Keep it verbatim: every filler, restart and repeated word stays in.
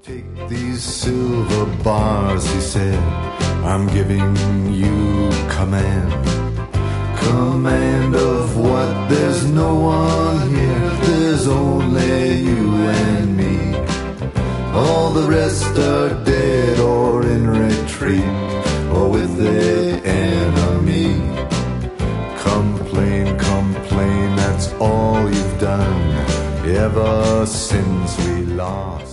Take these silver bars, he said, I'm giving you command. Command of what? There's no one here, there's only you and me. All the rest are dead or in retreat or with the enemy. Complain, complain, that's all you've done ever since we lost.